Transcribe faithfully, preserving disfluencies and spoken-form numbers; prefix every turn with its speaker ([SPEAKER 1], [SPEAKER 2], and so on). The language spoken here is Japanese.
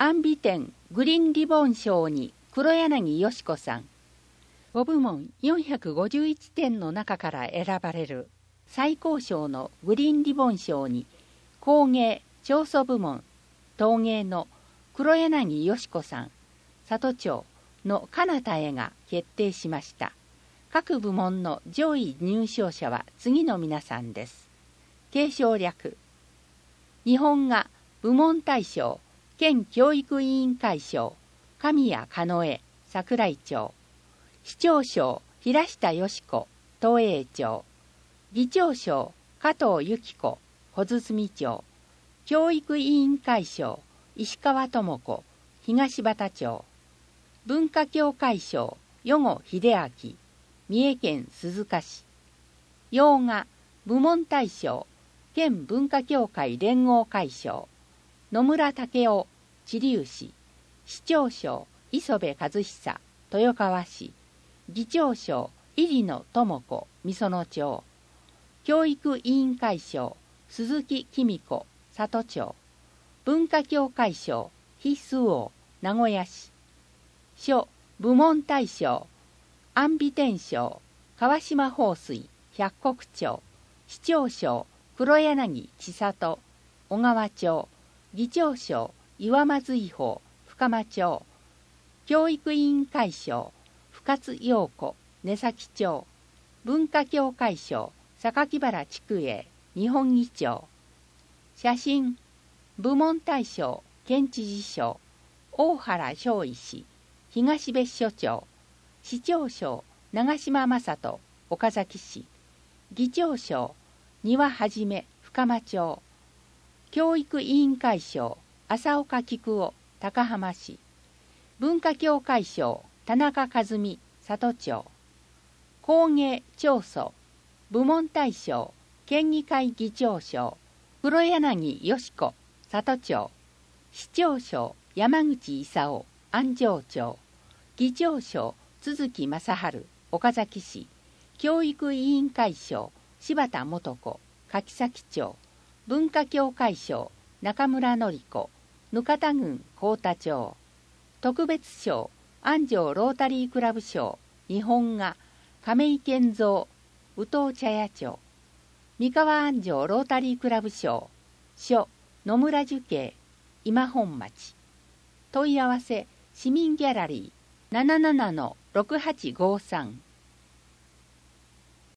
[SPEAKER 1] 安美展グリーンリボン賞に黒柳よし子さん。ご部門よんひゃくごじゅういちてんの中から選ばれる最高賞のグリーンリボン賞に工芸・彫塑部門陶芸の黒柳よし子さん、里町の彼方へが決定しました。各部門の上位入賞者は次の皆さんです。継承略。日本画部門大賞県教育委員会賞神谷加納江桜井町。市長賞平下よし子東栄町。議長賞加藤由紀子穂積町。教育委員会賞石川智子東畑町。文化協会賞余呉秀明三重県鈴鹿市。洋画部門大賞県文化協会連合会賞野村武雄知立市。市長賞磯部和久豊川市。議長賞入野智子美園町。教育委員会賞鈴木紀美子里町。文化協会賞必須王名古屋市。書部門大賞安美天賞川島放水百石町。市長賞黒柳千里小川町。議長賞岩松井法深間町。教育委員会賞深津陽子根崎町。文化協会賞榊原筑英日本議長。写真部門大賞県知事賞大原昭医師東別所町。市長賞長島正人岡崎市。議長賞丹羽はじめ深間町。教育委員会賞浅岡菊夫高浜市。文化協会賞田中和美里町。工芸彫塑部門大賞県議会議長賞黒柳よし子里町。市長賞山口勲安城町。議長賞都築正治岡崎市。教育委員会賞柴田素子柿崎町。文化協会賞中村典子額田郡幸田町。特別賞安城ロータリークラブ賞日本画亀井健三宇藤茶屋町。三河安城ロータリークラブ賞書野村樹慶今本町。問い合わせ市民ギャラリー ななななのろくはちごさん